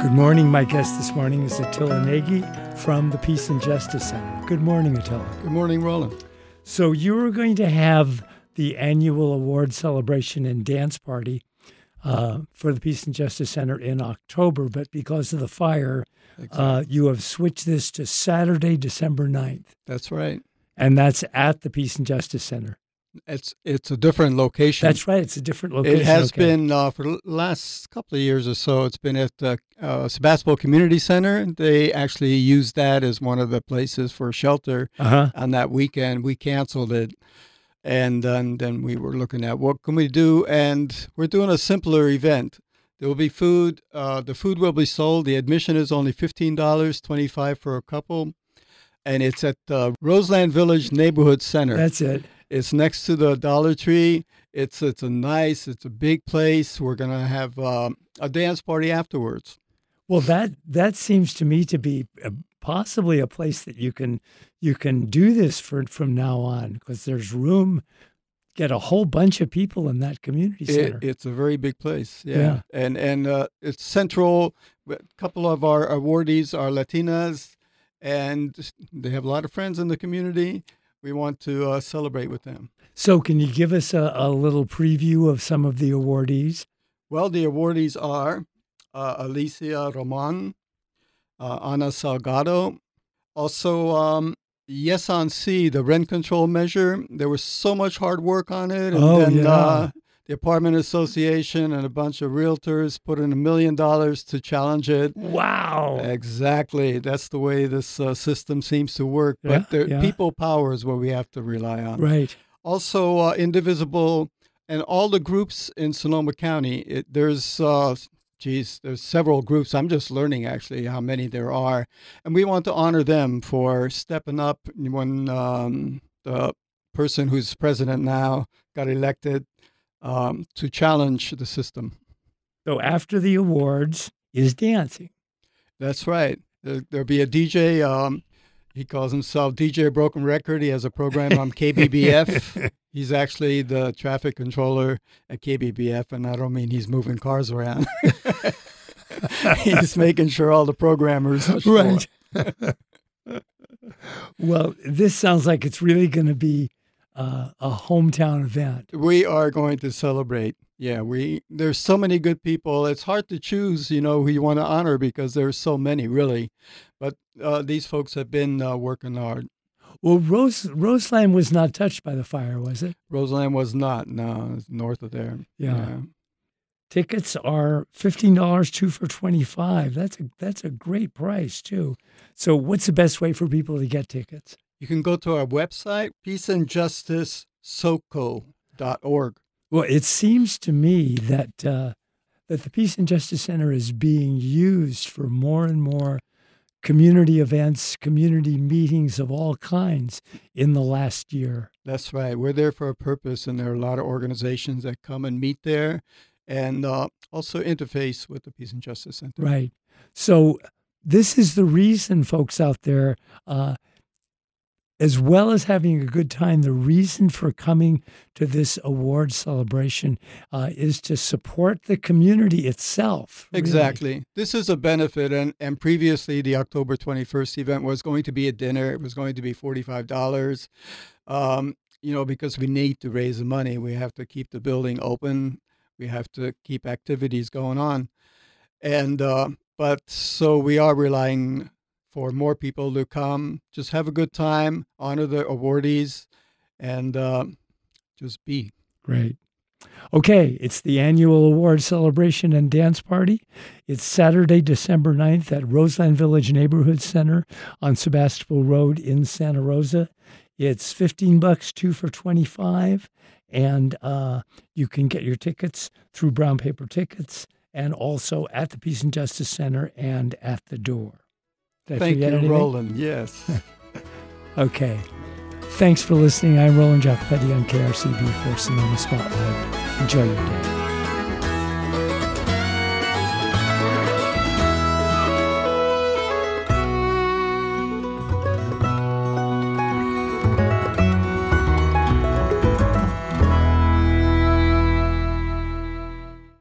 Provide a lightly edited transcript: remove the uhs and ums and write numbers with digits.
Good morning. My guest this morning is Attila Nagy from the Peace and Justice Center. Good morning, Attila. Good morning, Roland. So you were going to have the annual award celebration and dance party for the Peace and Justice Center in October, but because of the fire, you have switched this to Saturday, December 9th. That's right. And that's at the Peace and Justice Center. It's a different location. That's right. It's a different location. It has been for the last couple of years or so. It's been at Sebastopol Community Center. They actually used that as one of the places for shelter on that weekend. We canceled it, and then we were looking at what can we do, and we're doing a simpler event. There will be food. The food will be sold. The admission is only $15, $25 for a couple, and it's at the Roseland Village Neighborhood Center. That's it. It's next to the Dollar Tree. It's a big place. We're going to have a dance party afterwards. Well, that seems to me to be possibly a place that you can do this from now on, because there's room. Get a whole bunch of people in that community center. It's a very big place, yeah. And it's central. A couple of our awardees are Latinas, and they have a lot of friends in the community. We want to celebrate with them. So can you give us a little preview of some of the awardees? Well, the awardees are Alicia Roman, Ana Salgado, also Yes on C, the rent control measure. There was so much hard work on it. And the Apartment Association and a bunch of realtors put in $1 million to challenge it. Wow. Exactly. That's the way this system seems to work. But people power is what we have to rely on. Right. Also, Indivisible and all the groups in Sonoma County. There's several groups. I'm just learning, actually, how many there are. And we want to honor them for stepping up when the person who's president now got elected to challenge the system. So after the awards is dancing. That's right. There'll be a DJ. He calls himself DJ Broken Record. He has a program on KBBF. He's actually the traffic controller at KBBF, and I don't mean he's moving cars around. He's making sure all the programmers are sure. Right. Well, this sounds like it's really going to be a hometown event. We are going to celebrate. Yeah, there's so many good people. It's hard to choose, who you want to honor because there's so many, really. But these folks have been working hard. Well, Roseland was not touched by the fire, was it? Roseland was not. No, it's north of there. Yeah. Tickets are $15, 2 for $25. That's a great price too. So, what's the best way for people to get tickets? You can go to our website, peaceandjusticesoco.org. Well, it seems to me that the Peace and Justice Center is being used for more and more community events, community meetings of all kinds in the last year. That's right. We're there for a purpose, and there are a lot of organizations that come and meet there and also interface with the Peace and Justice Center. Right. So this is the reason, folks out there, as well as having a good time, the reason for coming to this award celebration is to support the community itself. Really. Exactly. This is a benefit, and previously the October 21st event was going to be a dinner. It was going to be $45, because we need to raise the money. We have to keep the building open. We have to keep activities going on. And so we are relying for more people to come, just have a good time, honor the awardees, and just be. Great. Okay, it's the annual award celebration and dance party. It's Saturday, December 9th at Roseland Village Neighborhood Center on Sebastopol Road in Santa Rosa. It's $15, 2 for $25, and you can get your tickets through Brown Paper Tickets and also at the Peace and Justice Center and at the door. Thank you, Roland. Yes. Okay. Thanks for listening. I'm Roland Jacopetti on KRCB for Sonoma Spotlight. Enjoy your day.